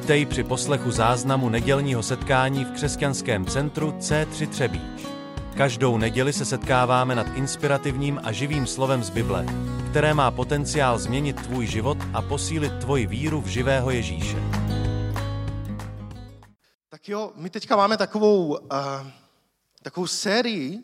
Vítej při poslechu záznamu nedělního setkání v křesťanském centru C3 Třebíč. Každou neděli se setkáváme nad inspirativním a živým slovem z Bible, které má potenciál změnit tvůj život a posílit tvoji víru v živého Ježíše. Tak jo, my teďka máme takovou sérii,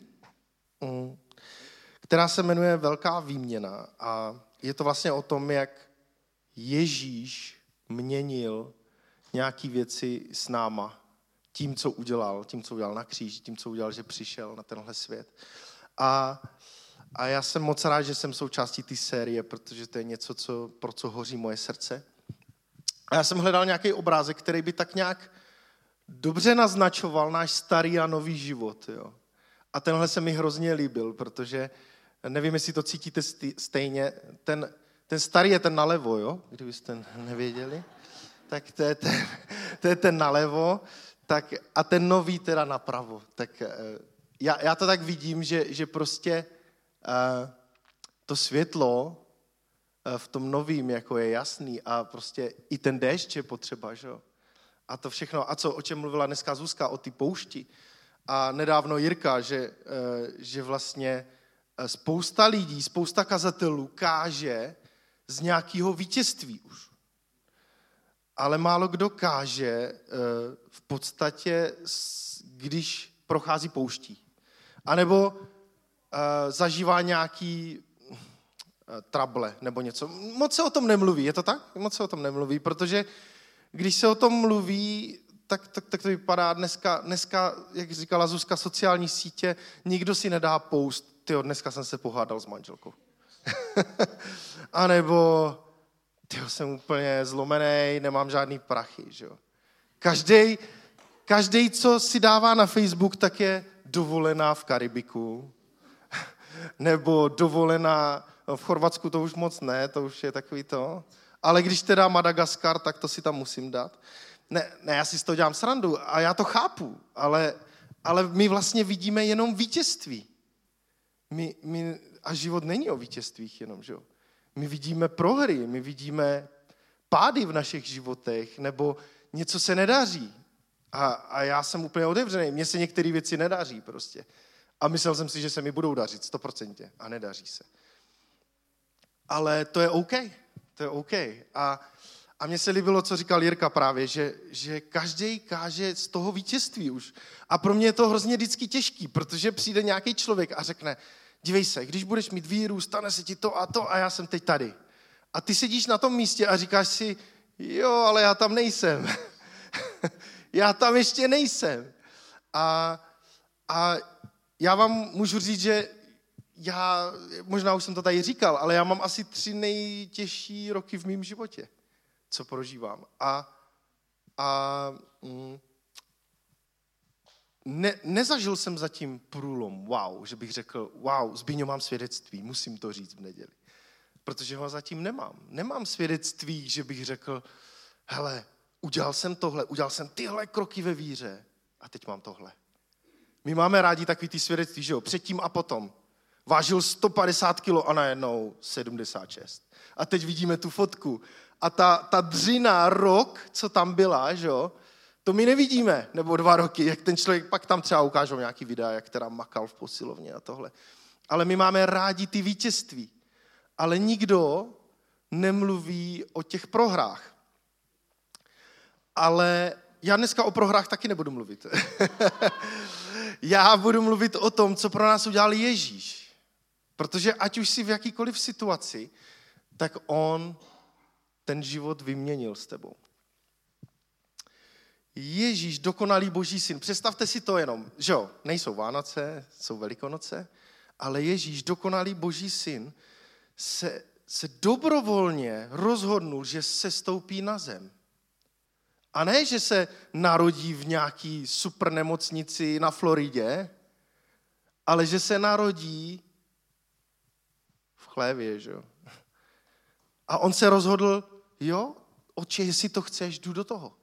která se jmenuje Velká výměna. A je to vlastně o tom, jak Ježíš měnil nějaké věci s náma. Tím, co udělal na kříži, tím, co udělal, že přišel na tenhle svět. A já jsem moc rád, že jsem součástí té série, protože to je něco, pro co hoří moje srdce. A já jsem hledal nějaký obrázek, který by tak nějak dobře naznačoval náš starý a nový život. Jo. A tenhle se mi hrozně líbil, protože nevím, jestli to cítíte stejně. Ten starý je ten nalevo, jo? Kdybyste nevěděli. Tak to je ten nalevo, tak, a ten nový teda napravo. Tak já to tak vidím, že prostě to světlo v tom novým jako je jasný a prostě i ten déšť je potřeba, že jo? A to všechno. A o čem mluvila dneska Zuzka, o ty poušti. A nedávno Jirka, že vlastně spousta lidí, spousta kazatelů káže z nějakého vítězství už. Ale málo kdo káže v podstatě, když prochází pouští. A nebo zažívá nějaký trable nebo něco. Moc se o tom nemluví, je to tak? Moc se o tom nemluví, protože když se o tom mluví, tak to vypadá dneska, jak říkala Zuzka, sociální sítě, nikdo si nedá post, tyjo, dneska jsem se pohádal s manželkou. A nebo, tyjo, jsem úplně zlomený, nemám žádný prachy, že jo. Každej, co si dává na Facebook, tak je dovolená v Karibiku, nebo dovolená v Chorvatsku, to už moc ne, to už je takový to. Ale když teda Madagaskar, tak to si tam musím dát. Ne, já si z toho dělám srandu a já to chápu, ale my vlastně vidíme jenom vítězství. A život není o vítězstvích jenom, že jo. My vidíme prohry, my vidíme pády v našich životech, nebo něco se nedaří. A já jsem úplně otevřený, mně se některé věci nedaří prostě. A myslel jsem si, že se mi budou dařit 100% a nedaří se. Ale to je OK. To je OK. A mně se líbilo, co říkal Jirka právě, že každý káže z toho vítězství už. A pro mě je to hrozně vždycky těžký, protože přijde nějaký člověk a řekne, dívej se, když budeš mít víru, stane se ti to a já jsem teď tady. A ty sedíš na tom místě a říkáš si, jo, ale já tam nejsem. Já tam ještě nejsem. A já vám můžu říct, že možná už jsem to tady říkal, ale já mám asi 3 nejtěžší roky v mém životě, co prožívám. Nezažil jsem zatím průlom, že bych řekl, Zbyňo, mám svědectví, musím to říct v neděli. Protože ho zatím nemám. Nemám svědectví, že bych řekl, hele, udělal jsem tohle, udělal jsem tyhle kroky ve víře a teď mám tohle. My máme rádi takový ty svědectví, že jo, předtím a potom. Vážil 150 kilo a najednou 76. A teď vidíme tu fotku. A ta dřina rok, co tam byla, že jo, to my nevidíme, nebo 2 roky, jak ten člověk, pak tam třeba ukážou nějaký videa, jak teda makal v posilovně a tohle. Ale my máme rádi ty vítězství. Ale nikdo nemluví o těch prohrách. Ale já dneska o prohrách taky nebudu mluvit. Já budu mluvit o tom, co pro nás udělal Ježíš. Protože ať už jsi v jakýkoliv situaci, tak on ten život vyměnil s tebou. Ježíš, dokonalý Boží syn. Představte si to jenom, že jo, nejsou Vánoce, jsou Velikonoce, ale Ježíš, dokonalý Boží syn, se dobrovolně rozhodnul, že se stoupí na zem. A ne, že se narodí v nějaký super nemocnici na Floridě, ale že se narodí v chlévě, že jo. A on se rozhodl, jo, Otče, jestli to chceš, jdu do toho.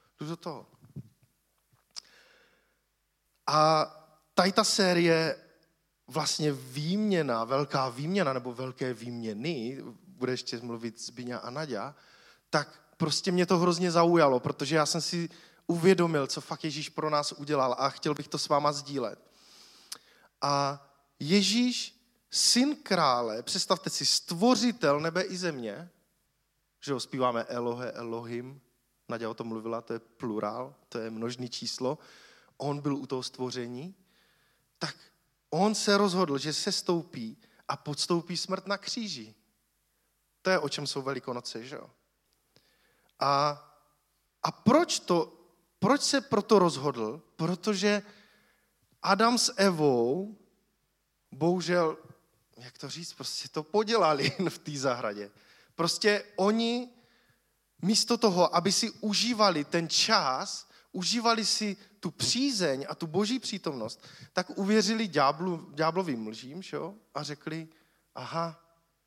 A tady ta série vlastně výměna, velká výměna, nebo velké výměny, bude ještě mluvit Zbyňa a Naďa, tak prostě mě to hrozně zaujalo, protože já jsem si uvědomil, co fakt Ježíš pro nás udělal a chtěl bych to s váma sdílet. A Ježíš, syn krále, představte si, stvořitel nebe i země, že ho zpíváme Elohe, Elohim, Naděja o tom mluvila, to je plurál, to je množné číslo, on byl u toho stvoření, tak on se rozhodl, že se stoupí a podstoupí smrt na kříži. To je, o čem jsou Velikonoce, že jo? A proč se proto rozhodl? Protože Adam s Evou, bohužel, jak to říct, prostě to podělali v té zahradě. Prostě oni místo toho, aby si užívali ten čas, užívali si tu přízeň a tu boží přítomnost, tak uvěřili ďáblovým lžím, šo? A řekli, aha,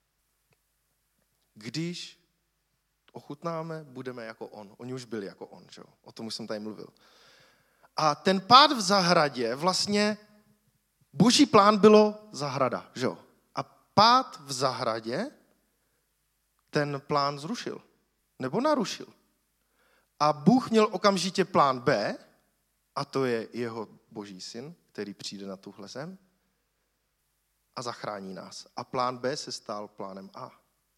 když ochutnáme, budeme jako on. Oni už byli jako on, šo? O tom už jsem tady mluvil. A ten pád v zahradě, vlastně boží plán bylo zahrada, že? A pád v zahradě ten plán zrušil, nebo narušil. A Bůh měl okamžitě plán B, a to je jeho boží syn, který přijde na tuhle zem a zachrání nás. A plán B se stal plánem A.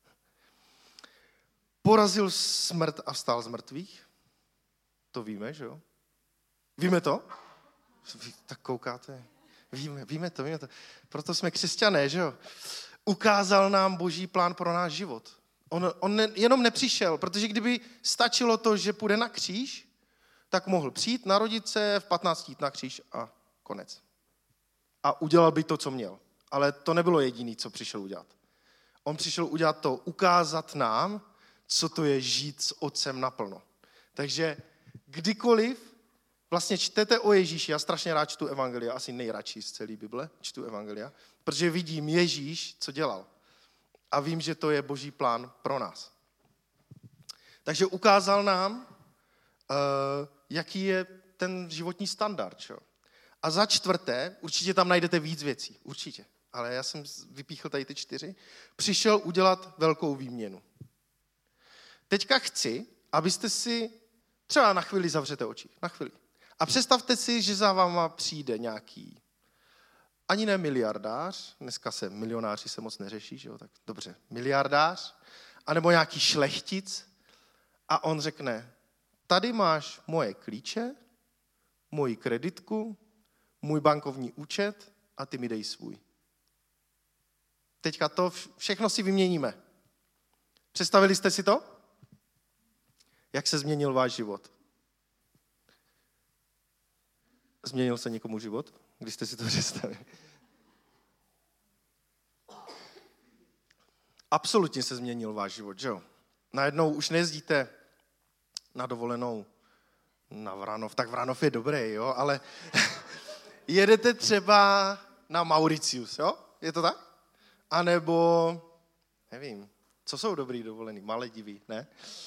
Porazil smrt a vstal z mrtvých. To víme, že jo? Víme to? Vy tak koukáte. Víme to. Proto jsme křesťané, že jo? Ukázal nám boží plán pro náš život. On jenom nepřišel, protože kdyby stačilo to, že půjde na kříž, tak mohl přijít, narodit se, v 15 jít na kříž a konec. A udělal by to, co měl. Ale to nebylo jediné, co přišel udělat. On přišel udělat to, ukázat nám, co to je žít s Otcem naplno. Takže kdykoliv vlastně čtete o Ježíši, já strašně rád čtu evangelia, asi nejradši z celé Bible čtu evangelia, protože vidím Ježíš, co dělal. A vím, že to je boží plán pro nás. Takže ukázal nám, jaký je ten životní standard. Čo? A za čtvrté, určitě tam najdete víc věcí, určitě, ale já jsem vypíchl tady ty 4, přišel udělat velkou výměnu. Teďka chci, abyste si třeba na chvíli zavřete oči, na chvíli. A představte si, že za váma přijde nějaký, ani ne miliardář, dneska se milionáři se moc neřeší, že jo? Tak dobře, miliardář, anebo nějaký šlechtic a on řekne, tady máš moje klíče, moji kreditku, můj bankovní účet a ty mi dej svůj. Teďka to všechno si vyměníme. Představili jste si to? Jak se změnil váš život? Změnil se někomu život, když jste si to představili? Absolutně se změnil váš život, že jo? Najednou už nejezdíte na dovolenou na Vranov, tak Vranov je dobrý, jo, ale jedete třeba na Mauritius, jo? Je to tak? A nebo, nevím, co jsou dobrý dovolený? Maledivy, ne?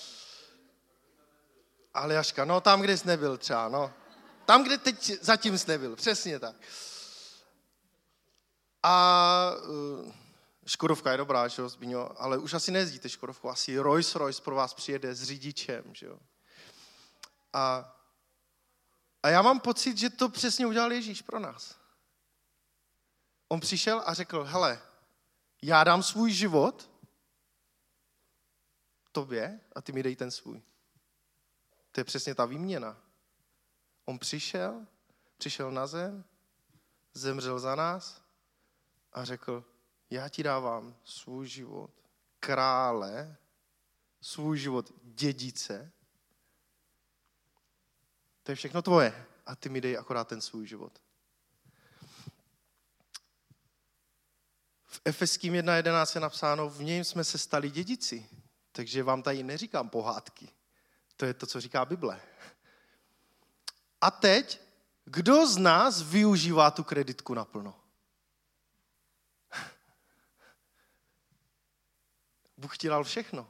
Aljaška, no tam, kde jsi nebyl třeba, no. Tam, kde teď zatím jsi nebyl, přesně tak. A Škodovka je dobrá, že jo, Zbíňo, ale už asi nejezdíte Škodovku, asi Rolls Royce pro vás přijede s řidičem, že jo. A já mám pocit, že to přesně udělal Ježíš pro nás. On přišel a řekl, hele, já dám svůj život tobě a ty mi dej ten svůj. To je přesně ta výměna. On přišel na zem, zemřel za nás a řekl, já ti dávám svůj život krále, svůj život dědice. To je všechno tvoje a ty mi dej akorát ten svůj život. V Efeským 1.11 je napsáno, v něm jsme se stali dědici. Takže vám tady neříkám pohádky. To je to, co říká Bible. A teď, kdo z nás využívá tu kreditku naplno? Bůh ti dal všechno.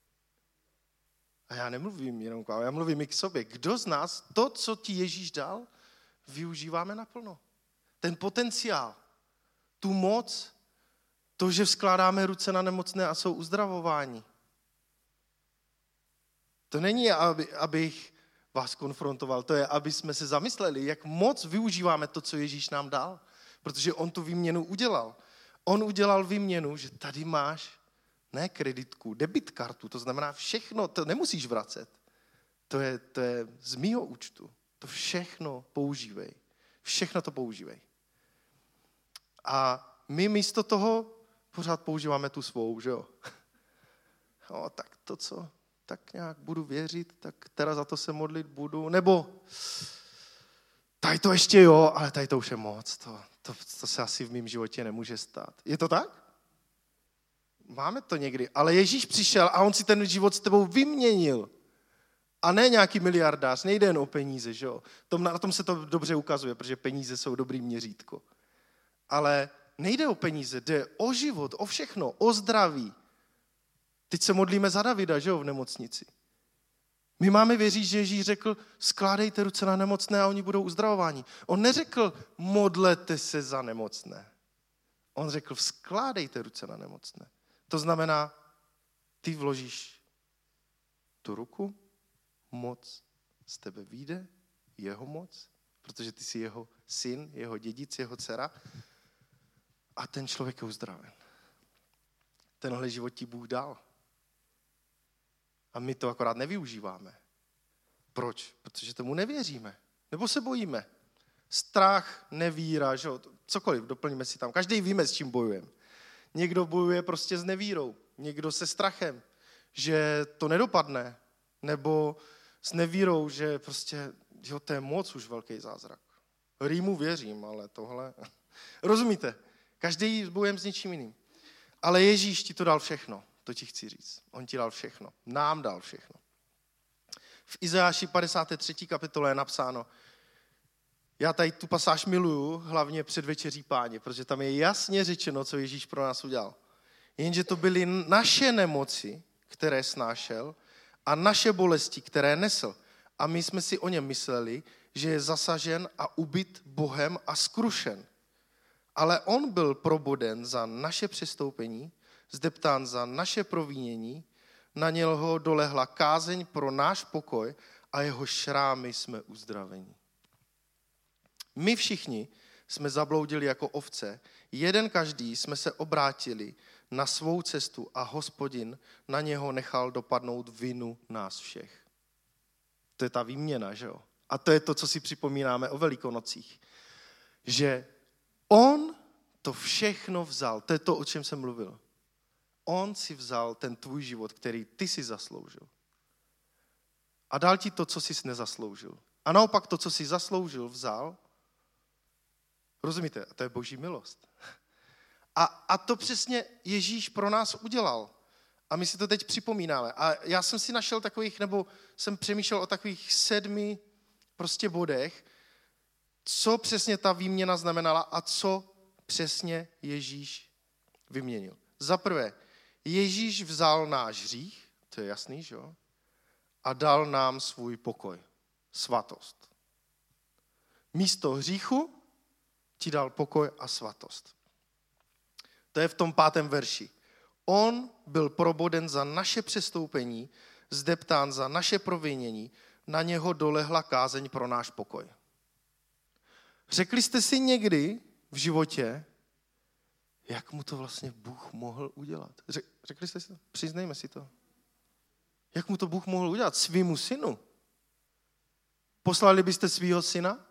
A já nemluvím jenom k vám, já mluvím i k sobě. Kdo z nás to, co ti Ježíš dal, využíváme naplno? Ten potenciál, tu moc, to, že vzkládáme ruce na nemocné a jsou uzdravováni. To není, abych vás konfrontoval, to je, aby jsme se zamysleli, jak moc využíváme to, co Ježíš nám dal. Protože on tu výměnu udělal. On udělal výměnu, že tady máš ne kreditku, debit kartu, to znamená všechno, to nemusíš vracet. To je z mýho účtu. To všechno používej. Všechno to používej. A my místo toho pořád používáme tu svou, že jo? No, tak to co? Tak nějak budu věřit, tak teda za to se modlit budu. Nebo tady to ještě jo, ale tady to už je moc. To se asi v mém životě nemůže stát. Je to tak? Máme to někdy. Ale Ježíš přišel a on si ten život s tebou vyměnil. A ne nějaký miliardář, nejde jen o peníze, že jo? Na tom se to dobře ukazuje, protože peníze jsou dobrý měřítko. Ale nejde o peníze, jde o život, o všechno, o zdraví. Teď se modlíme za Davida, že jo, v nemocnici. My máme věřit, že Ježíš řekl, skládejte ruce na nemocné a oni budou uzdravováni. On neřekl, modlete se za nemocné. On řekl, skládejte ruce na nemocné. To znamená, ty vložíš tu ruku, moc z tebe vyjde, jeho moc, protože ty jsi jeho syn, jeho dědic, jeho dcera a ten člověk je uzdraven. Tenhle život ti Bůh dal. A my to akorát nevyužíváme. Proč? Protože tomu nevěříme. Nebo se bojíme. Strach, nevíra, že? Cokoliv, doplníme si tam. Každý víme, s čím bojujeme. Někdo bojuje prostě s nevírou, někdo se strachem, že to nedopadne, nebo s nevírou, že prostě, jo, to je moc už velký zázrak. Rýmu věřím, ale tohle... Rozumíte? Každý bojujeme s něčím jiným. Ale Ježíš ti to dal všechno, to ti chci říct. On ti dal všechno, nám dal všechno. V Izajáši 53. kapitole je napsáno, já tady tu pasáž miluju, hlavně před večeří Páně, protože tam je jasně řečeno, co Ježíš pro nás udělal. Jenže to byly naše nemoci, které snášel, a naše bolesti, které nesl. A my jsme si o něm mysleli, že je zasažen a ubit Bohem a zkrušen. Ale on byl proboden za naše přestoupení, zdeptán za naše provinění, na něho dolehla kázeň pro náš pokoj a jeho šrámy jsme uzdraveni. My všichni jsme zabloudili jako ovce, jeden každý jsme se obrátili na svou cestu a Hospodin na něho nechal dopadnout vinu nás všech. To je ta výměna, že jo? A to je to, co si připomínáme o Velikonocích. Že on to všechno vzal, to je to, o čem jsem mluvil. On si vzal ten tvůj život, který ty si zasloužil. A dal ti to, co jsi nezasloužil. A naopak to, co jsi zasloužil, vzal. Rozumíte? A to je boží milost. A to přesně Ježíš pro nás udělal. A my si to teď připomínáme. A já jsem si našel takových, nebo jsem přemýšlel o takových 7 prostě bodech, co přesně ta výměna znamenala a co přesně Ježíš vyměnil. Za prvé, Ježíš vzal náš hřích, to je jasný, že jo? A dal nám svůj pokoj, svatost. Místo hříchu ti dal pokoj a svatost. To je v tom 5. verši. On byl proboden za naše přestoupení, zdeptán za naše provinění, na něho dolehla kázeň pro náš pokoj. Řekli jste si někdy v životě, jak mu to vlastně Bůh mohl udělat? Řekli jste si to? Přiznejme si to. Jak mu to Bůh mohl udělat? Svýmu synu. Poslali byste svýho syna?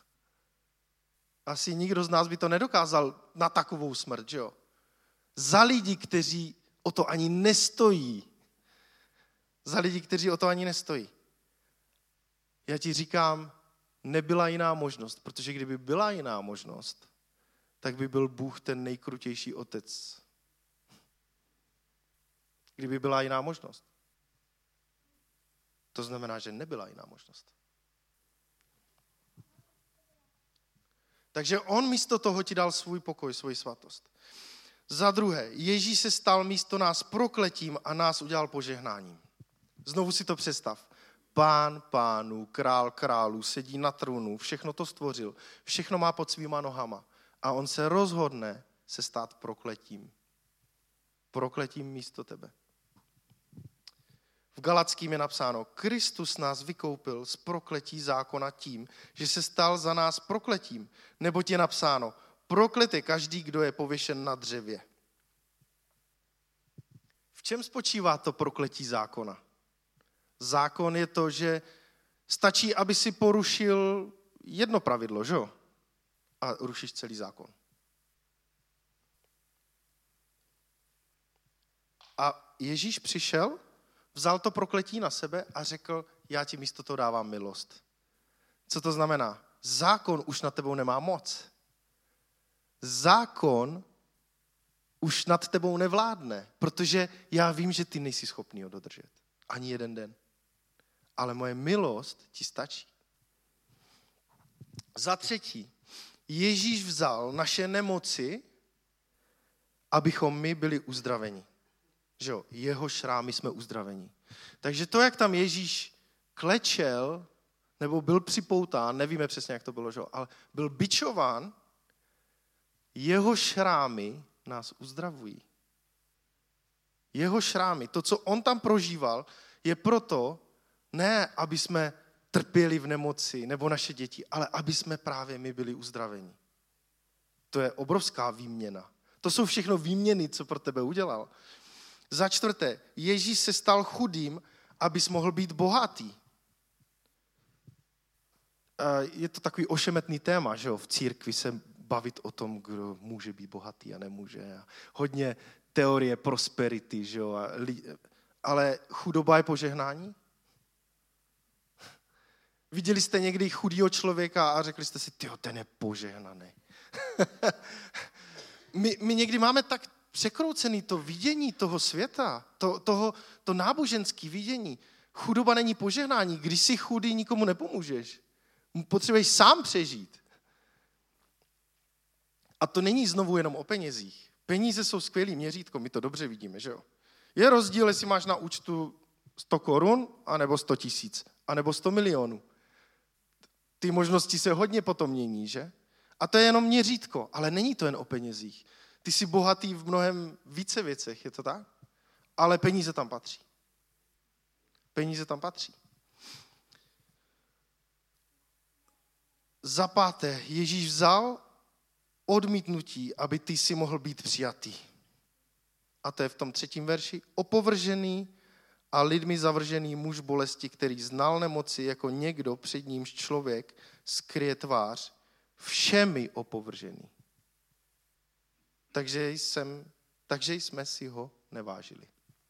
Asi nikdo z nás by to nedokázal na takovou smrt, že jo? Za lidi, kteří o to ani nestojí. Za lidi, kteří o to ani nestojí. Já ti říkám, nebyla jiná možnost, protože kdyby byla jiná možnost, tak by byl Bůh ten nejkrutější otec. Kdyby byla jiná možnost. To znamená, že nebyla jiná možnost. Takže on místo toho ti dal svůj pokoj, svoji svatost. Za druhé, Ježíš se stal místo nás prokletím a nás udělal požehnáním. Znovu si to představ. Pán pánů, král králů, sedí na trůnu, všechno to stvořil, všechno má pod svýma nohama. A on se rozhodne se stát prokletím. Prokletím místo tebe. V Galackým je napsáno, Kristus nás vykoupil z prokletí zákona tím, že se stal za nás prokletím. Neboť je napsáno, proklet je každý, kdo je pověšen na dřevě. V čem spočívá to prokletí zákona? Zákon je to, že stačí, aby si porušil jedno pravidlo, že jo? A rušíš celý zákon. A Ježíš přišel, vzal to prokletí na sebe a řekl, já ti místo toho dávám milost. Co to znamená? Zákon už nad tebou nemá moc. Zákon už nad tebou nevládne, protože já vím, že ty nejsi schopný ho dodržet. Ani jeden den. Ale moje milost ti stačí. Za třetí, Ježíš vzal naše nemoci, abychom my byli uzdraveni. Že jo, jeho šrámy jsme uzdraveni. Takže to, jak tam Ježíš klečel, nebo byl připoután, nevíme přesně, jak to bylo, že jo, ale byl bičován, jeho šrámy nás uzdravují. Jeho šrámy, to, co on tam prožíval, je proto, ne, aby jsme trpěli v nemoci, nebo naše děti, ale aby jsme právě my byli uzdraveni. To je obrovská výměna. To jsou všechno výměny, co pro tebe udělal. Za čtvrté, Ježíš se stal chudým, abys mohl být bohatý. Je to takový ošemetný téma, že jo, v církvi se bavit o tom, kdo může být bohatý a nemůže. A hodně teorie prosperity, že jo, ale chudoba je požehnání? Viděli jste někdy chudýho člověka a řekli jste si, tyjo, ten je požehnaný. my někdy máme tak překroucený to vidění toho světa, to náboženské vidění. Chudoba není požehnání. Když jsi chudý, nikomu nepomůžeš. Potřebuješ sám přežít. A to není znovu jenom o penězích. Peníze jsou skvělý měřítko, my to dobře vidíme, že jo? Je rozdíl, jestli máš na účtu 100 korun, anebo 100 000, anebo 100 milionů. Ty možnosti se hodně potom mění, že? A to je jenom měřítko, ale není to jen o penězích. Ty jsi bohatý v mnohem více věcech, je to tak? Ale peníze tam patří. Peníze tam patří. Za páté, Ježíš vzal odmítnutí, aby ty si mohl být přijatý. A to je v tom 3. verši. Opovržený a lidmi zavržený muž bolesti, který znal nemoci jako někdo, před nímž člověk skryje tvář, všemi opovržený. Takže jsme si ho nevážili.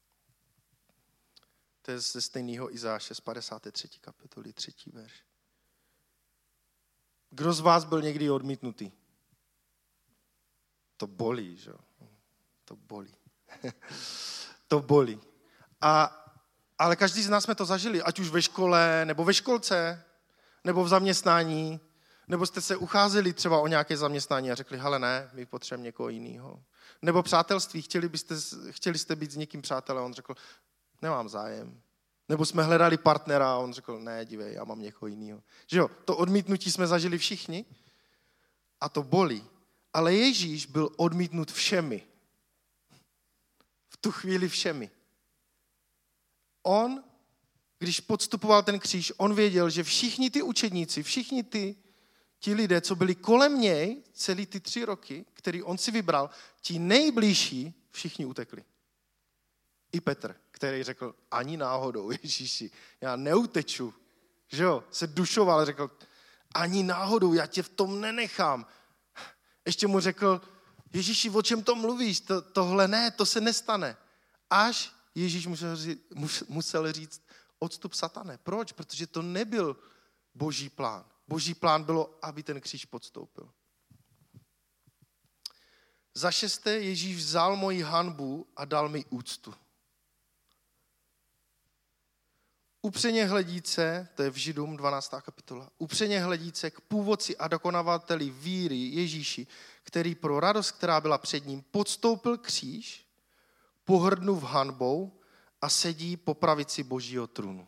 To je ze stejného Izáše z 53. kapitoly, 3. verš. Kdo z vás byl někdy odmítnutý? To bolí, že? To bolí. To bolí. Ale každý z nás jsme to zažili, ať už ve škole, nebo ve školce, nebo v zaměstnání, nebo jste se ucházeli třeba o nějaké zaměstnání a řekli, hele ne, my potřebujeme někoho jiného. Nebo přátelství, chtěli jste být s někým přátelé a on řekl, nemám zájem. Nebo jsme hledali partnera a on řekl, ne, dívej, já mám někoho jiného. Že jo, to odmítnutí jsme zažili všichni a to bolí. Ale Ježíš byl odmítnut všemi. V tu chvíli všemi. On, když podstupoval ten kříž, on věděl, že všichni ty učedníci, všichni ti lidé, co byli kolem něj celý ty 3 roky, který on si vybral, ti nejbližší, všichni utekli. I Petr, který řekl, ani náhodou, Ježíši, já neuteču. Že jo, se dušoval a řekl, ani náhodou, já tě v tom nenechám. Ještě mu řekl, Ježíši, o čem to mluvíš? Tohle ne, to se nestane. Až Ježíš musel říct, odstup satane. Proč? Protože to nebyl boží plán. Boží plán bylo, aby ten kříž podstoupil. Za 6. Ježíš vzal moji hanbu a dal mi úctu. Upřeně hledíce, to je v Židům 12. kapitola, upřeně hledíce k původci a dokonavateli víry Ježíši, který pro radost, která byla před ním, podstoupil kříž, pohrdnul hanbou a sedí po pravici Božího trůnu.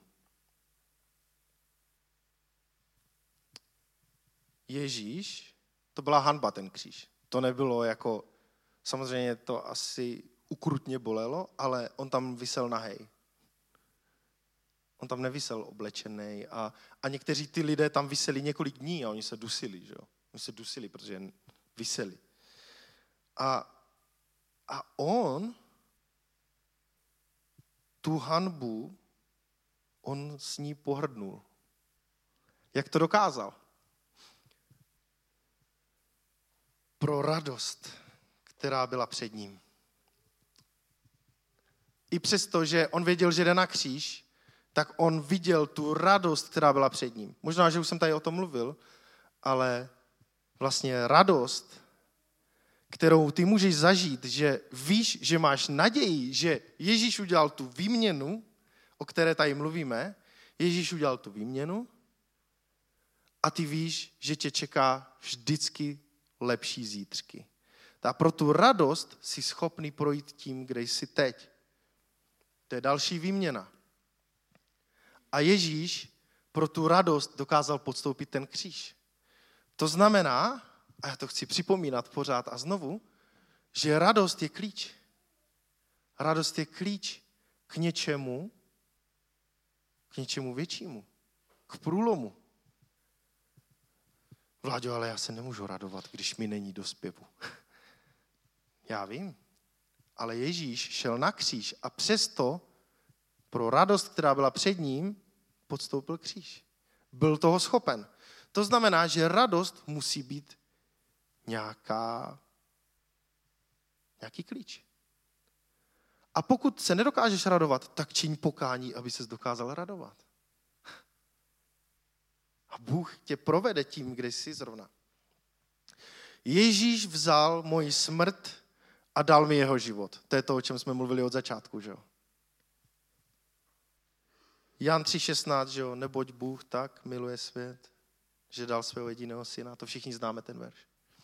Ježíš, to byla hanba ten kříž. To nebylo jako, samozřejmě to asi ukrutně bolelo, ale on tam visel nahej. On tam nevisel oblečený a někteří ty lidé tam viseli několik dní a oni se dusili, že jo? Oni se dusili, protože viseli. A on tu hanbu, on s ní pohrdnul. Jak to dokázal? Pro radost, která byla před ním. I přesto, že on věděl, že jde na kříž, tak on viděl tu radost, která byla před ním. Možná, že už jsem tady o tom mluvil, ale vlastně radost, kterou ty můžeš zažít, že víš, že máš naději, že Ježíš udělal tu výměnu, o které tady mluvíme, Ježíš udělal tu výměnu a ty víš, že tě čeká vždycky lepší zítřky. A pro tu radost jsi schopný projít tím, kde jsi teď. To je další výměna. A Ježíš pro tu radost dokázal podstoupit ten kříž. To znamená, a já to chci připomínat pořád a znovu, že radost je klíč. Radost je klíč k něčemu většímu, k průlomu. Vláďo, ale já se nemůžu radovat, když mi není do zpěvu. Já vím, ale Ježíš šel na kříž a přesto pro radost, která byla před ním, podstoupil kříž. Byl toho schopen. To znamená, že radost musí být nějaký klíč. A pokud se nedokážeš radovat, tak čiň pokání, aby ses dokázal radovat. A Bůh tě provede tím, kde jsi zrovna. Ježíš vzal moji smrt a dal mi jeho život. To je to, o čem jsme mluvili od začátku, že jo? Jan 3,16, že jo? Neboť Bůh tak miluje svět, že dal svého jediného syna. To všichni známe ten verš.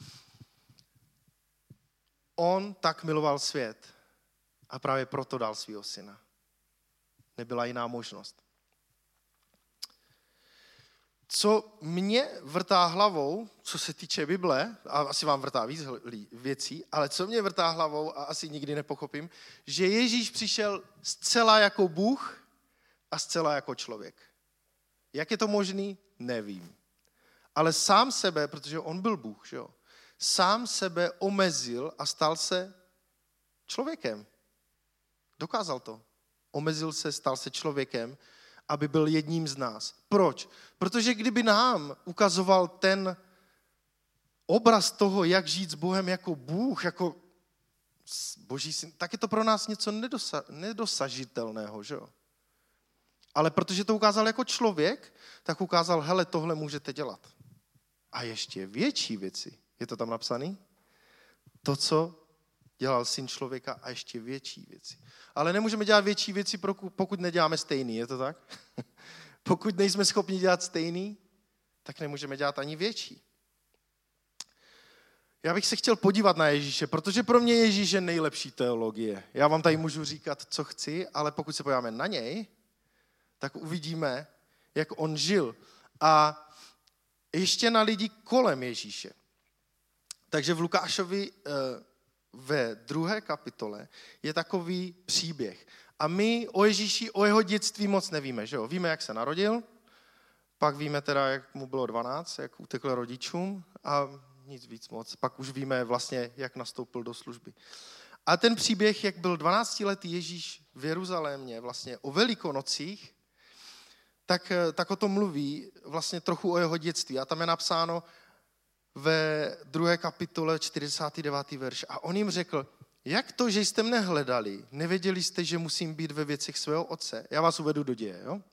On tak miloval svět a právě proto dal svého syna. Nebyla jiná možnost. Co mě vrtá hlavou, co se týče Bible, a asi vám vrtá víc věcí, ale co mě vrtá hlavou a asi nikdy nepochopím, že Ježíš přišel zcela jako Bůh a zcela jako člověk. Jak je to možný? Nevím. Ale sám sebe, protože on byl Bůh, že jo? Sám sebe omezil a stal se člověkem. Dokázal to. Omezil se, stal se člověkem, aby byl jedním z nás. Proč? Protože kdyby nám ukazoval ten obraz toho, jak žít s Bohem jako Bůh, jako Boží syn, tak je to pro nás něco nedosažitelného, že jo? Ale protože to ukázal jako člověk, tak ukázal, hele, tohle můžete dělat. A ještě větší věci. Je to tam napsané? To, co dělal syn člověka a ještě větší věci. Ale nemůžeme dělat větší věci, pokud neděláme stejný, je to tak? Pokud nejsme schopni dělat stejný, tak nemůžeme dělat ani větší. Já bych se chtěl podívat na Ježíše, protože pro mě Ježíš je nejlepší teologie. Já vám tady můžu říkat, co chci, ale pokud se podíváme na něj, tak uvidíme, jak on žil. A ještě na lidi kolem Ježíše. Takže v Lukášovi ve 2. kapitole je takový příběh. A my o Ježíši, o jeho dětství moc nevíme, že jo? Víme, jak se narodil, pak víme teda, jak mu bylo 12, jak utekl rodičům a nic víc moc. Pak už víme vlastně, jak nastoupil do služby. A ten příběh, jak byl 12letý Ježíš v Jeruzalémě, vlastně o Velikonocích, tak o tom mluví vlastně trochu o jeho dětství. A tam je napsáno ve 2. kapitole 49. verš. A on jim řekl, jak to, že jste mne hledali, nevěděli jste, že musím být ve věcech svého otce? Já vás uvedu do děje, jo?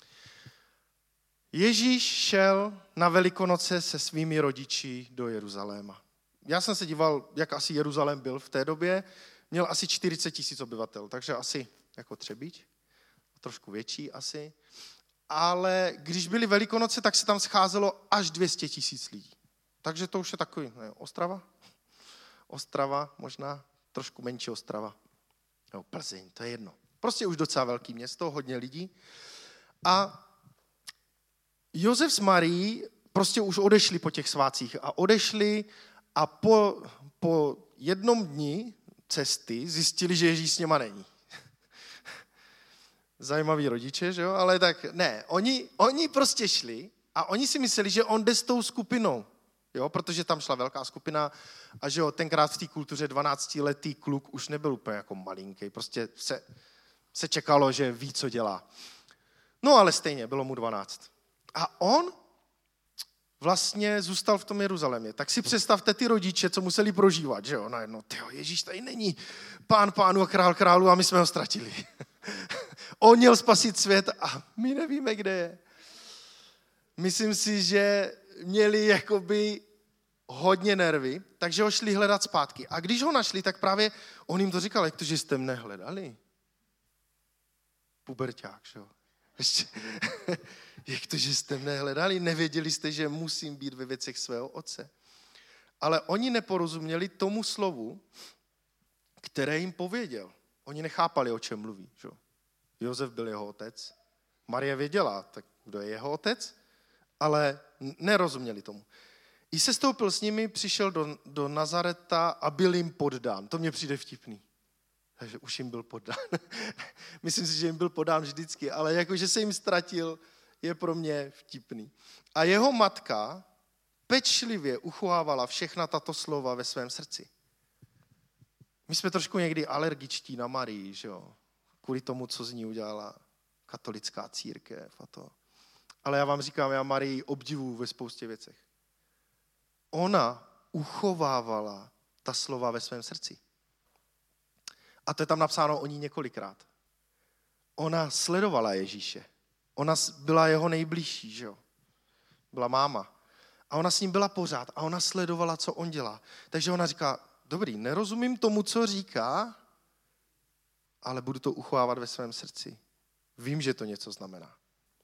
Ježíš šel na Velikonoce se svými rodiči do Jeruzaléma. Já jsem se díval, jak asi Jeruzalém byl v té době. Měl asi 40 000 obyvatel, takže asi jako Třebíč, trošku větší asi. Ale když byly Velikonoce, tak se tam scházelo až 200 000 lidí. Takže to už je takový, ne, Ostrava, možná trošku menší Ostrava. No, Plzeň, to je jedno. Prostě už docela velký město, hodně lidí. A Josef s Marií prostě už odešli po těch svácích a odešli a po jednom dni cesty zjistili, že Ježíš s něma není. Zajímaví rodiče, že jo? Ale tak ne, oni prostě šli a oni si mysleli, že on jde s tou skupinou, jo? Protože tam šla velká skupina a že jo, tenkrát v té kultuře 12letý kluk už nebyl úplně jako malinký, prostě se čekalo, že ví, co dělá. No ale stejně, bylo mu 12. A on vlastně zůstal v tom Jeruzalémě. Tak si představte ty rodiče, co museli prožívat, že jo, najednou, tyjo, Ježíš tady není pán pánů a král králů a my jsme ho ztratili. On měl spasit svět a my nevíme, kde je. Myslím si, že měli jakoby hodně nervy, takže ho šli hledat zpátky. A když ho našli, tak právě on jim to říkal, jak to, že jste mne hledali? Puberťák, že jo. Ještě, jak to, že jste mne hledali? Nevěděli jste, že musím být ve věcech svého otce. Ale oni neporozuměli tomu slovu, které jim pověděl. Oni nechápali, o čem mluví. Že? Josef byl jeho otec. Marie věděla, tak kdo je jeho otec, ale nerozuměli tomu. I se stoupil s nimi, přišel do Nazareta a byl jim poddán. To mně přijde vtipný. Takže už jim byl podán. Myslím si, že jim byl podán vždycky, ale jakože se jim ztratil, je pro mě vtipný. A jeho matka pečlivě uchovávala všechna tato slova ve svém srdci. My jsme trošku někdy alergičtí na Marii, že jo? Kvůli tomu, co z ní udělala katolická církev a to. Ale já vám říkám, já Marii obdivuju ve spoustě věcech. Ona uchovávala ta slova ve svém srdci. A to je tam napsáno o ní několikrát. Ona sledovala Ježíše. Ona byla jeho nejbližší, že jo? Byla máma. A ona s ním byla pořád a ona sledovala, co on dělá. Takže ona říká, dobrý, nerozumím tomu, co říká, ale budu to uchovávat ve svém srdci. Vím, že to něco znamená.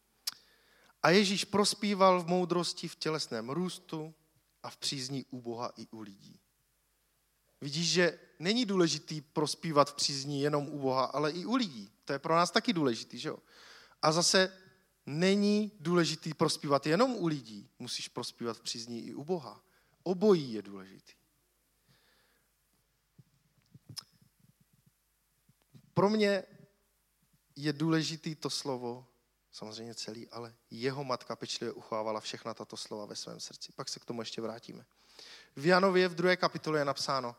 A Ježíš prospíval v moudrosti, v tělesném růstu a v přízní u Boha i u lidí. Vidíš, že není důležitý prospívat v přízní jenom u Boha, ale i u lidí. To je pro nás taky důležitý, že jo? A zase není důležitý prospívat jenom u lidí, musíš prospívat v přízní i u Boha. Obojí je důležitý. Pro mě je důležitý to slovo, samozřejmě celý, ale jeho matka pečlivě uchovávala všechna tato slova ve svém srdci. Pak se k tomu ještě vrátíme. V Janově v 2. kapitole je napsáno,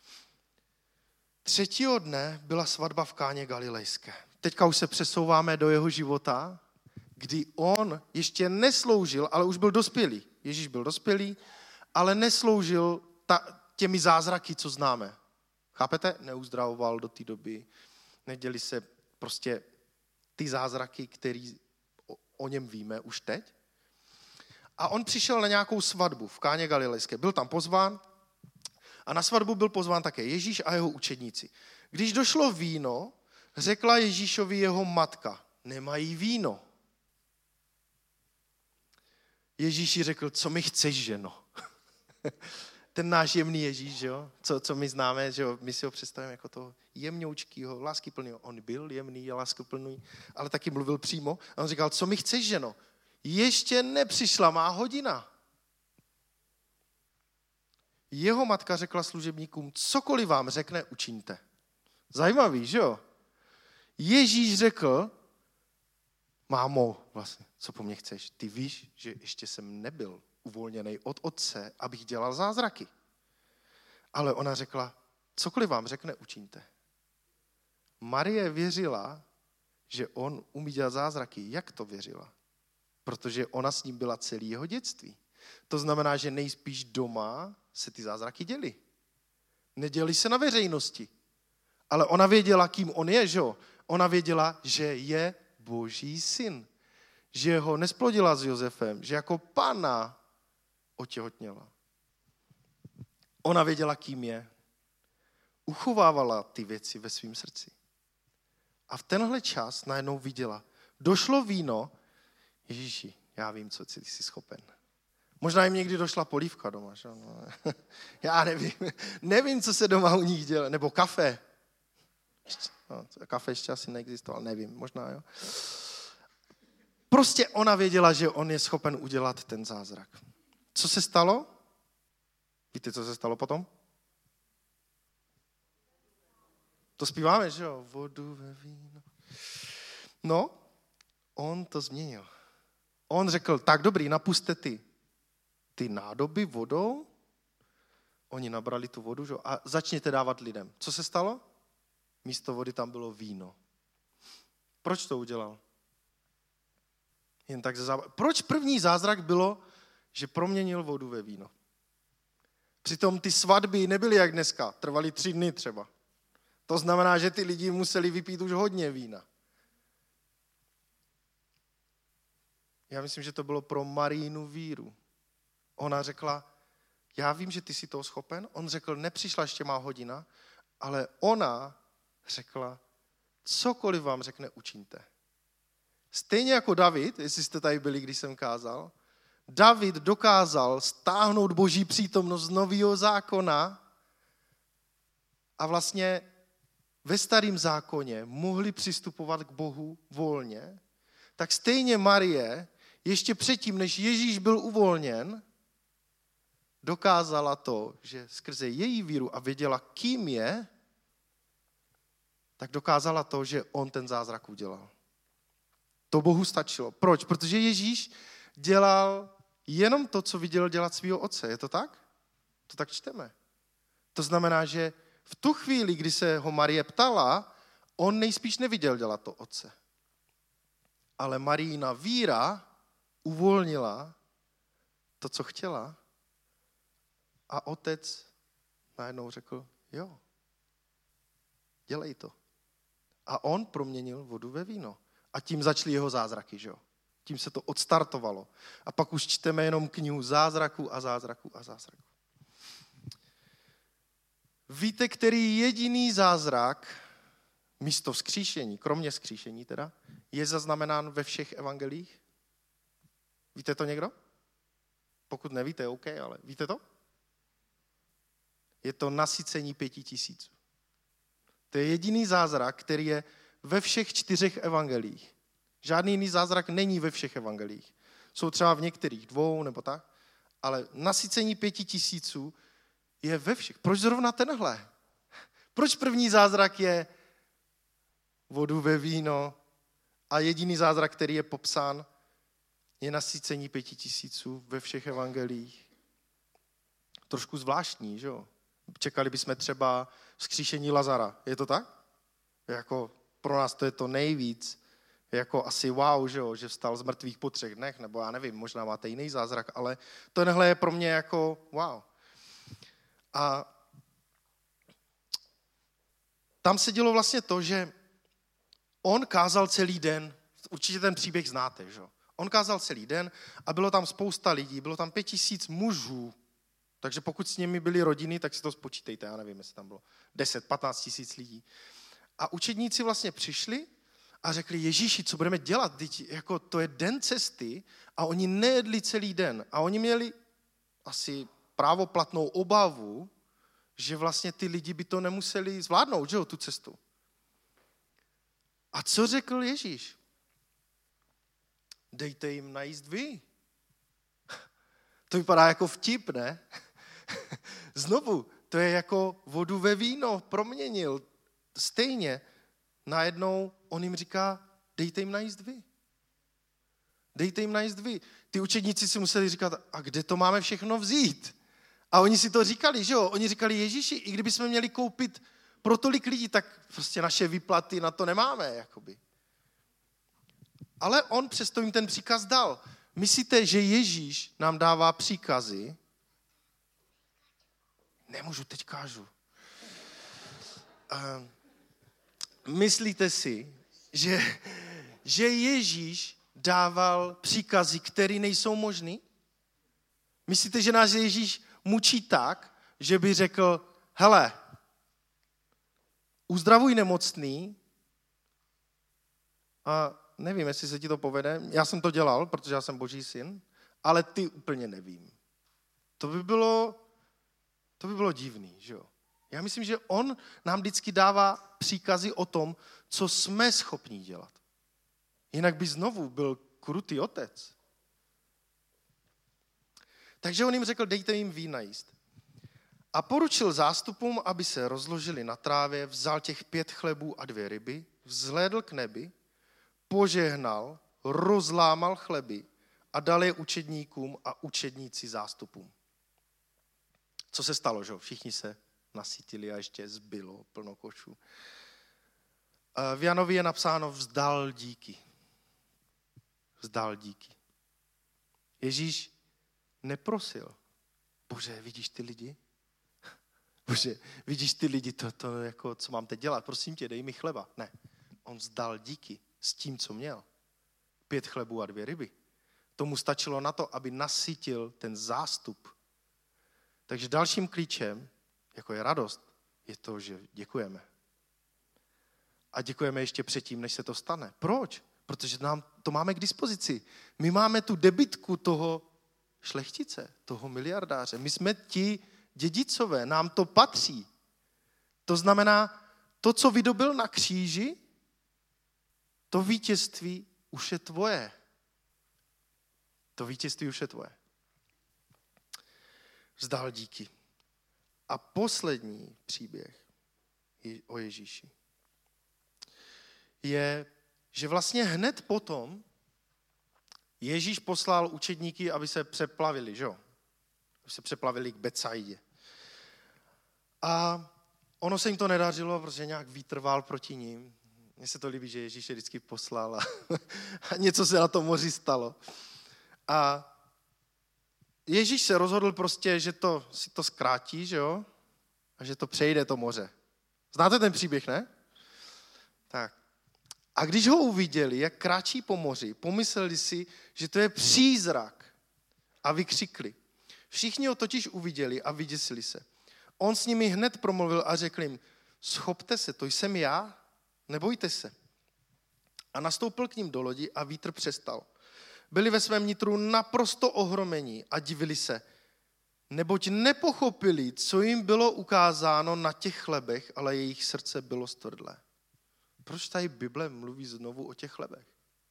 3. dne byla svatba v Káně Galilejské. Teďka už se přesouváme do jeho života, kdy on ještě nesloužil, ale už byl dospělý. Ježíš byl dospělý, ale nesloužil těmi zázraky, co známe. Chápete? Neuzdravoval do té doby. Neděli se prostě ty zázraky, které o něm víme už teď. A on přišel na nějakou svatbu v Káně Galilejské. Byl tam pozván a na svatbu byl pozván také Ježíš a jeho učedníci. Když došlo víno, řekla Ježíšovi jeho matka, nemají víno. Ježíš jí řekl, co mi chceš, ženo? Ten náš jemný Ježíš, že jo? Co my známe, že jo? My si ho představíme jako toho jemňoučkýho, láskyplného. On byl jemný a láskyplný, ale taky mluvil přímo. A on říkal, co mi chceš, ženo? Ještě nepřišla má hodina. Jeho matka řekla služebníkům, cokoliv vám řekne, učiňte. Zajímavý, že jo? Ježíš řekl, mámo, vlastně, co po mně chceš? Ty víš, že ještě jsem nebyl uvolněný od otce, abych dělal zázraky. Ale ona řekla, cokoliv vám řekne, učiňte. Marie věřila, že on umí dělat zázraky. Jak to věřila? Protože ona s ním byla celý jeho dětství. To znamená, že nejspíš doma se ty zázraky děly. Neděly se na veřejnosti. Ale ona věděla, kým on je, že jo? Ona věděla, že je Boží syn. Že ho nesplodila s Josefem, že jako pana otěhotněla. Ona věděla, kým je. Uchovávala ty věci ve svém srdci. A v tenhle čas najednou viděla. Došlo víno, Ježíši, já vím, co ty jsi schopen. Možná jim někdy došla polívka doma, že? No. Já nevím. Nevím, co se doma u nich dělá. Nebo kafe. No, kafe ještě asi neexistoval, nevím, možná, jo. Prostě ona věděla, že on je schopen udělat ten zázrak. Co se stalo? Víte, co se stalo potom? To zpíváme, že jo? Vodu ve víno. No, on to změnil. On řekl, tak dobrý, napuste ty nádoby vodou. Oni nabrali tu vodu, že? A začněte dávat lidem. Co se stalo? Místo vody tam bylo víno. Proč to udělal? Jen tak Proč první zázrak bylo, že proměnil vodu ve víno? Přitom ty svatby nebyly jak dneska, trvaly 3 dny třeba. To znamená, že ty lidi museli vypít už hodně vína. Já myslím, že to bylo pro Marijinu víru. Ona řekla, já vím, že ty jsi toho schopen. On řekl, nepřišla ještě má hodina, ale ona řekla, cokoliv vám řekne, učiňte. Stejně jako David, jestli jste tady byli, když jsem kázal, David dokázal stáhnout Boží přítomnost z Nového zákona a vlastně ve Starém zákoně mohli přistupovat k Bohu volně, tak stejně Marie, ještě předtím, než Ježíš byl uvolněn, dokázala to, že skrze její víru a věděla, kým je, tak dokázala to, že on ten zázrak udělal. To Bohu stačilo. Proč? Protože Ježíš dělal jenom to, co viděl dělat svého otce. Je to tak? To tak čteme. To znamená, že v tu chvíli, kdy se ho Marie ptala, on nejspíš neviděl dělat to otce. Ale Marijina víra uvolnila to, co chtěla, a otec najednou řekl, jo, dělej to. A on proměnil vodu ve víno. A tím začaly jeho zázraky, že jo? Tím se to odstartovalo. A pak už čteme jenom knihu zázraků a zázraků a zázraků. Víte, který jediný zázrak, místo vzkříšení, kromě vzkříšení teda, je zaznamenán ve všech evangelích? Víte to někdo? Pokud nevíte, OK, ale víte to? Je to nasycení 5000. To je jediný zázrak, který je ve všech 4 evangelích. Žádný jiný zázrak není ve všech evangelích. Jsou třeba v některých 2 nebo tak, ale nasycení 5000 je ve všech. Proč zrovna tenhle? Proč první zázrak je vodu ve víno a jediný zázrak, který je popsán, je nasycení 5000 ve všech evangelích? Trošku zvláštní, že jo? Čekali bychom třeba vzkříšení Lazara. Je to tak? Jako pro nás to je to nejvíc. Jako asi wow, že jo? Že vstal z mrtvých po 3 dnech, nebo já nevím, možná máte jiný zázrak, ale tohle je pro mě jako wow. A tam se dělo vlastně to, že on kázal celý den, určitě ten příběh znáte, že jo? On kázal celý den a bylo tam spousta lidí, bylo tam 5000 mužů, takže pokud s nimi byly rodiny, tak si to spočítejte, já nevím, jestli tam bylo 10-15 000 lidí. A učedníci vlastně přišli a řekli, Ježíši, co budeme dělat? Jako to je den cesty a oni nejedli celý den. A oni měli asi právoplatnou obavu, že vlastně ty lidi by to nemuseli zvládnout, že jo, tu cestu. A co řekl Ježíš? Dejte jim najíst vy. To vypadá jako vtip, ne? Znovu, to je jako vodu ve víno proměnil. Stejně najednou on jim říká, dejte jim najíst vy. Dejte jim najíst vy. Ty učedníci si museli říkat, a kde to máme všechno vzít? A oni si to říkali, že jo? Oni říkali, Ježíši, i kdybychom měli koupit pro tolik lidí, tak prostě naše výplaty na to nemáme, jakoby. Ale on přesto jim ten příkaz dal. Myslíte, že Ježíš nám dává příkazy? Nemůžu, teď kážu. Myslíte si, že Ježíš dával příkazy, které nejsou možný? Myslíte, že náš Ježíš mučí tak, že by řekl, hele, uzdravuj nemocný a nevím, jestli se ti to povede. Já jsem to dělal, protože já jsem Boží syn, ale ty úplně nevím. To by bylo divný, že jo? Já myslím, že on nám vždycky dává příkazy o tom, co jsme schopni dělat. Jinak by znovu byl krutý otec. Takže on jim řekl, dejte jim vína jíst. A poručil zástupům, aby se rozložili na trávě, vzal těch 5 chlebů a 2 ryby, vzhlédl k nebi, požehnal, rozlámal chleby a dal je učedníkům a učedníci zástupům. Co se stalo, že? Všichni se nasytili a ještě zbylo plno košů. V Janovi je napsáno vzdal díky. Vzdal díky. Ježíš neprosil. Bože, vidíš ty lidi? Bože, vidíš ty lidi, to jako, co mám teď dělat? Prosím tě, dej mi chleba. Ne, on vzdal díky s tím, co měl. 5 chlebů a 2 ryby. Tomu stačilo na to, aby nasytil ten zástup. Takže dalším klíčem, jako je radost, je to, že děkujeme. A děkujeme ještě předtím, než se to stane. Proč? Protože nám to máme k dispozici. My máme tu debitku toho šlechtice, toho miliardáře. My jsme ti dědicové, nám to patří. To znamená, to, co vydobil na kříži, to vítězství už je tvoje. To vítězství už je tvoje. Vzdal díky. A poslední příběh o Ježíši je, že vlastně hned potom Ježíš poslal učedníky, aby se přeplavili, že jo? Aby se přeplavili k Betsaidě. A ono se jim to nedařilo, protože nějak vítr vál proti ním. Mně se to líbí, že Ježíš je vždycky poslal a něco se na tom moři stalo. A Ježíš se rozhodl prostě, že si to zkrátí, že jo? A že to přejde to moře. Znáte ten příběh, ne? Tak. A když ho uviděli, jak kráčí po moři, pomysleli si, že to je přízrak a vykřikli. Všichni ho totiž uviděli a vyděsili se. On s nimi hned promluvil a řekl jim, schopte se, to jsem já, nebojte se. A nastoupil k ním do lodi a vítr přestal. Byli ve svém nitru naprosto ohromení a divili se, neboť nepochopili, co jim bylo ukázáno na těch chlebech, ale jejich srdce bylo stvrdlé. Proč tady Bible mluví znovu o těch chlebech?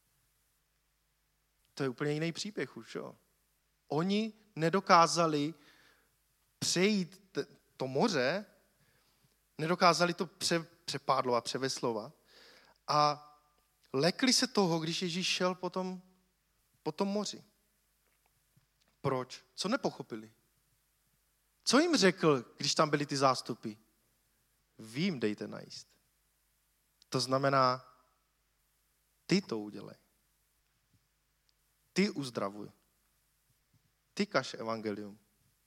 To je úplně jiný příběh už, jo? Oni nedokázali přejít to moře, nedokázali to přepádlovat, převeslovat a lekli se toho, když Ježíš šel po tom moři. Proč? Co nepochopili? Co jim řekl, když tam byly ty zástupy? Vy jim dejte najíst. To znamená, ty to udělej. Ty uzdravuj. Ty kaž evangelium.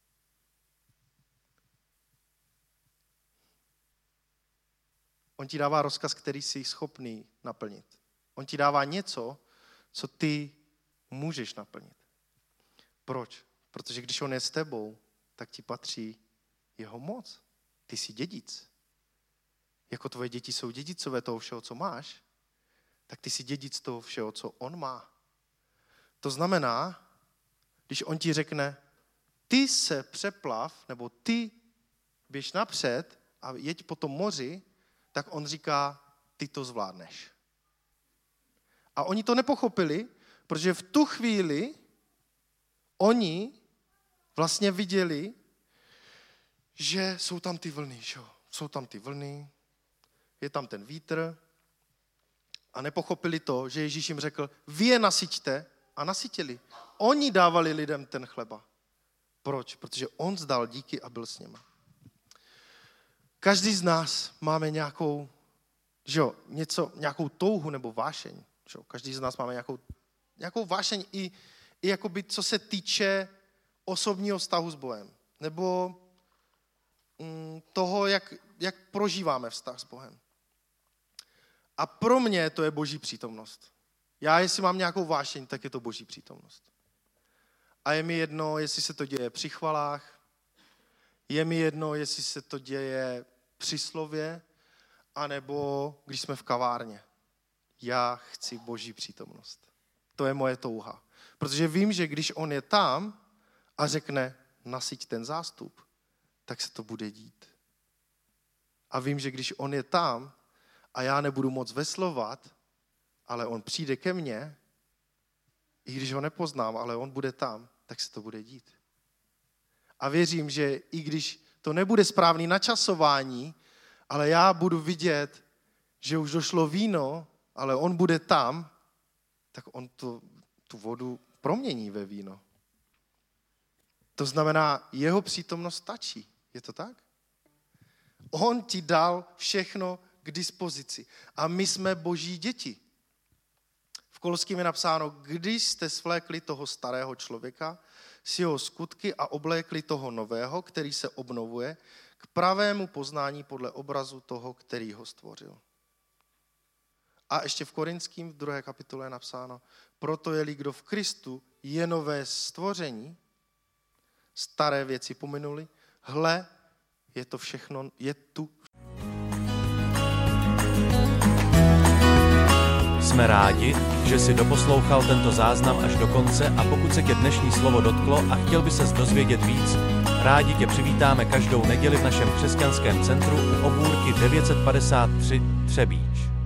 On ti dává rozkaz, který jsi schopný naplnit. On ti dává něco, co ty můžeš naplnit. Proč? Protože když on je s tebou, tak ti patří jeho moc. Ty jsi dědic. Jako tvoje děti jsou dědicové toho všeho, co máš, tak ty jsi dědic toho všeho, co on má. To znamená, když on ti řekne, ty se přeplav, nebo ty běž napřed a jeď po tom moři, tak on říká, ty to zvládneš. A oni to nepochopili, protože v tu chvíli oni vlastně viděli, že jsou tam ty vlny, že? Jsou tam ty vlny, je tam ten vítr a nepochopili to, že Ježíš jim řekl, vy je nasyťte a nasytili. Oni dávali lidem ten chleba. Proč? Protože on vzdal díky a byl s nima. Každý z nás máme nějakou touhu nebo vášeň. Že? Každý z nás máme nějakou vášeň i jakoby, co se týče osobního vztahu s Bohem. Nebo toho, jak prožíváme vztah s Bohem. A pro mě to je Boží přítomnost. Já, jestli mám nějakou vášeň, tak je to Boží přítomnost. A je mi jedno, jestli se to děje při chvalách, je mi jedno, jestli se to děje při slově, anebo když jsme v kavárně. Já chci Boží přítomnost. To je moje touha. Protože vím, že když on je tam a řekne, nasyť ten zástup, tak se to bude dít. A vím, že když on je tam a já nebudu moc veslovat, ale on přijde ke mně, i když ho nepoznám, ale on bude tam, tak se to bude dít. A věřím, že i když to nebude správný načasování, ale já budu vidět, že už došlo víno, ale on bude tam, tak on tu vodu promění ve víno. To znamená, jeho přítomnost stačí. Je to tak? On ti dal všechno k dispozici. A my jsme boží děti. V Koloským je napsáno, když jste svlékli toho starého člověka s jeho skutky a oblékli toho nového, který se obnovuje k pravému poznání podle obrazu toho, který ho stvořil. A ještě v Korinským v 2. kapitole je napsáno, proto je-li kdo v Kristu je nové stvoření, staré věci pominuli, hle, je to všechno, je tu. Jsme rádi, že si doposlouchal tento záznam až do konce a pokud se tě dnešní slovo dotklo a chtěl by ses dozvědět víc, rádi tě přivítáme každou neděli v našem křesťanském centru u Obůrky 953 Třebíč.